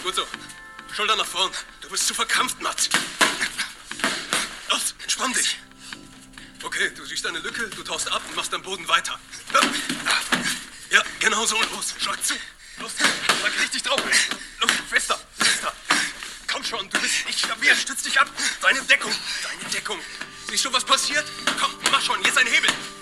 Gut so. Schulter nach vorn. Du bist zu verkrampft, Mats. Los, entspann dich. Okay, du siehst eine Lücke, du tauchst ab und machst am Boden weiter. Ja, genau so. Los, schlag zu. Los, schlag richtig drauf. Los, fester, fester. Komm schon, du bist nicht stabil. Stütz dich ab. Deine Deckung. Siehst du, was passiert? Komm, mach schon, jetzt ein Hebel.